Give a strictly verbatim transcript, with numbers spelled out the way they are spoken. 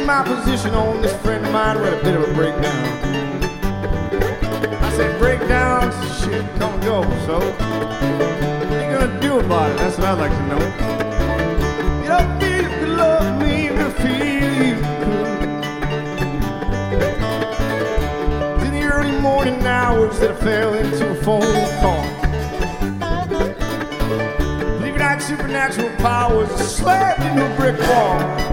in my position on this friend of mine with a bit of a breakdown. I said, breakdown, shit, come and go. So, what are you gonna do about it? That's what I'd like to know. You don't feel you could love me, you feel you could. In the early morning hours that I fell into a phone call. Believe it or not, supernatural powers slammed into a brick wall.